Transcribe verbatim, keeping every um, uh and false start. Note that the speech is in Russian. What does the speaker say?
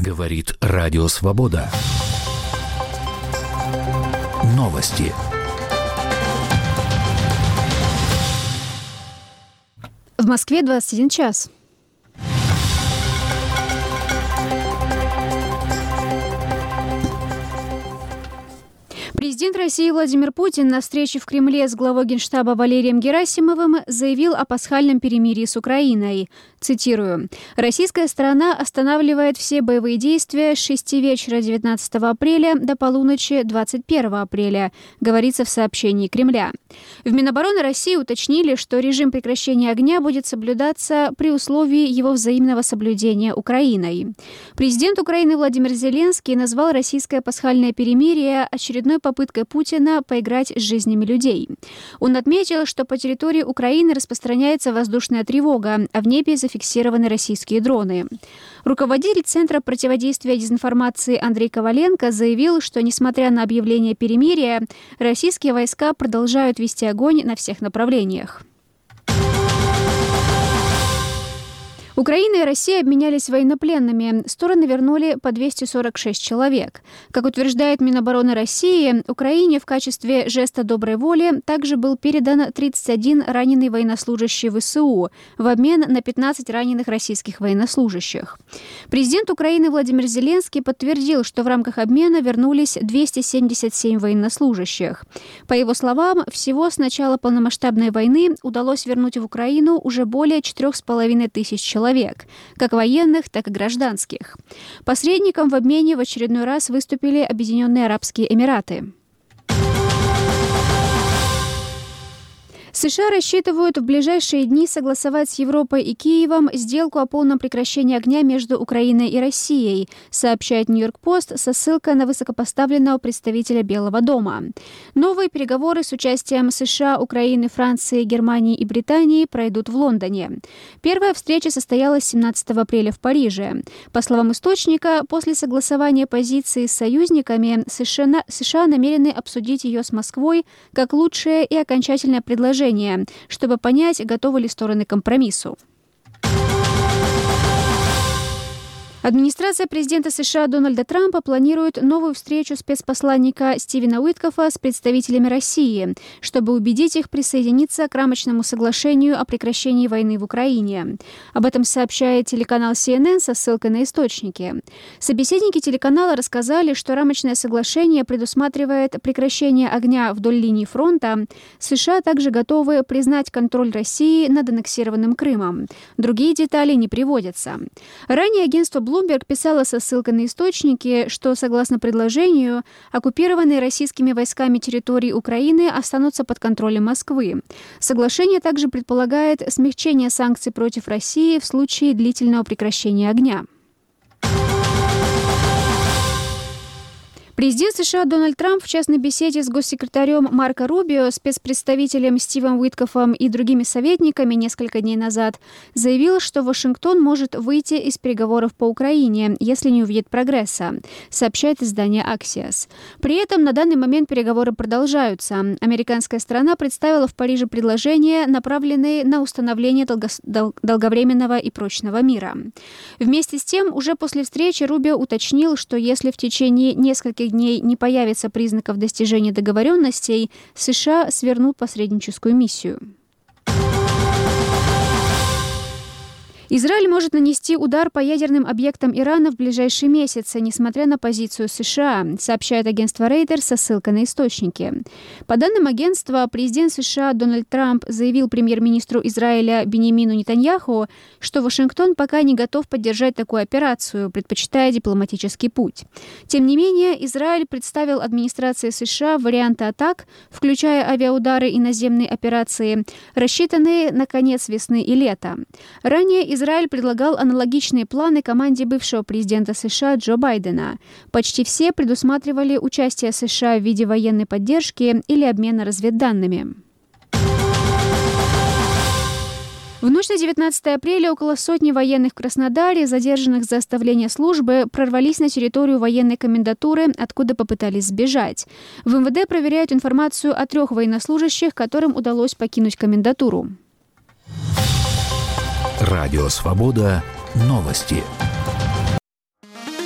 Говорит Радио Свобода. Новости. В Москве двадцать один час. Президент России Владимир Путин на встрече в Кремле с главой Генштаба Валерием Герасимовым заявил о пасхальном перемирии с Украиной. Цитирую. «Российская сторона останавливает все боевые действия с шести вечера девятнадцатого апреля до полуночи двадцать первого апреля», говорится в сообщении Кремля. В Минобороны России уточнили, что режим прекращения огня будет соблюдаться при условии его взаимного соблюдения Украиной. Президент Украины Владимир Зеленский назвал российское пасхальное перемирие очередной попыткой Путина поиграть с жизнями людей. Он отметил, что по территории Украины распространяется воздушная тревога, а в небе зафиксированы российские дроны. Руководитель Центра противодействия дезинформации Андрей Коваленко заявил, что, несмотря на объявление перемирия, российские войска продолжают вести огонь на всех направлениях. Украина и Россия обменялись военнопленными. Стороны вернули по двести сорок шесть человек. Как утверждает Минобороны России, Украине в качестве жеста доброй воли также был передан тридцать один раненый военнослужащий ВСУ в обмен на пятнадцать раненых российских военнослужащих. Президент Украины Владимир Зеленский подтвердил, что в рамках обмена вернулись двести семьдесят семь военнослужащих. По его словам, всего с начала полномасштабной войны удалось вернуть в Украину уже более четырех с половиной тысяч человек. Человек, как военных, так и гражданских. Посредником в обмене в очередной раз выступили Объединенные Арабские Эмираты. США рассчитывают в ближайшие дни согласовать с Европой и Киевом сделку о полном прекращении огня между Украиной и Россией, сообщает Нью-Йорк-Пост со ссылкой на высокопоставленного представителя Белого дома. Новые переговоры с участием США, Украины, Франции, Германии и Британии пройдут в Лондоне. Первая встреча состоялась семнадцатого апреля в Париже. По словам источника, после согласования позиции с союзниками США, США намерены обсудить ее с Москвой как лучшее и окончательное предложение, чтобы понять, готовы ли стороны к компромиссу. Администрация президента США Дональда Трампа планирует новую встречу спецпосланника Стивена Уиткофа с представителями России, чтобы убедить их присоединиться к рамочному соглашению о прекращении войны в Украине. Об этом сообщает телеканал си эн эн со ссылкой на источники. Собеседники телеканала рассказали, что рамочное соглашение предусматривает прекращение огня вдоль линии фронта. США также готовы признать контроль России над аннексированным Крымом. Другие детали не приводятся. Ранее агентство Bloomberg писала со ссылкой на источники, что, согласно предложению, оккупированные российскими войсками территории Украины останутся под контролем Москвы. Соглашение также предполагает смягчение санкций против России в случае длительного прекращения огня. Президент США Дональд Трамп в частной беседе с госсекретарем Марко Рубио, спецпредставителем Стивом Уиткофом и другими советниками несколько дней назад заявил, что Вашингтон может выйти из переговоров по Украине, если не увидит прогресса, сообщает издание Axios. При этом на данный момент переговоры продолжаются. Американская сторона представила в Париже предложения, направленные на установление долгос... дол... долговременного и прочного мира. Вместе с тем, уже после встречи Рубио уточнил, что если в течение нескольких дней не появится признаков достижения договоренностей, США свернут посредническую миссию. Израиль может нанести удар по ядерным объектам Ирана в ближайшие месяцы, несмотря на позицию США, сообщает агентство Reuters со ссылкой на источники. По данным агентства, президент США Дональд Трамп заявил премьер-министру Израиля Биньямину Нетаньяху, что Вашингтон пока не готов поддержать такую операцию, предпочитая дипломатический путь. Тем не менее, Израиль представил администрации США варианты атак, включая авиаудары и наземные операции, рассчитанные на конец весны и лета. Ранее Израиль предлагал аналогичные планы команде бывшего президента США Джо Байдена. Почти все предусматривали участие США в виде военной поддержки или обмена разведданными. В ночь на девятнадцатое апреля около сотни военных в Краснодаре, задержанных за оставление службы, прорвались на территорию военной комендатуры, откуда попытались сбежать. В эм вэ дэ проверяют информацию о трех военнослужащих, которым удалось покинуть комендатуру. Радио Свобода. Новости.